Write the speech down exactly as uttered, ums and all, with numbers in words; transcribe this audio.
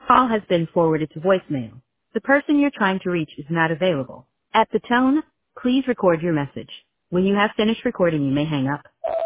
Call has been forwarded to voicemail. The person you're trying to reach is not available. At the tone, please record your message. When you have finished recording, you may hang up.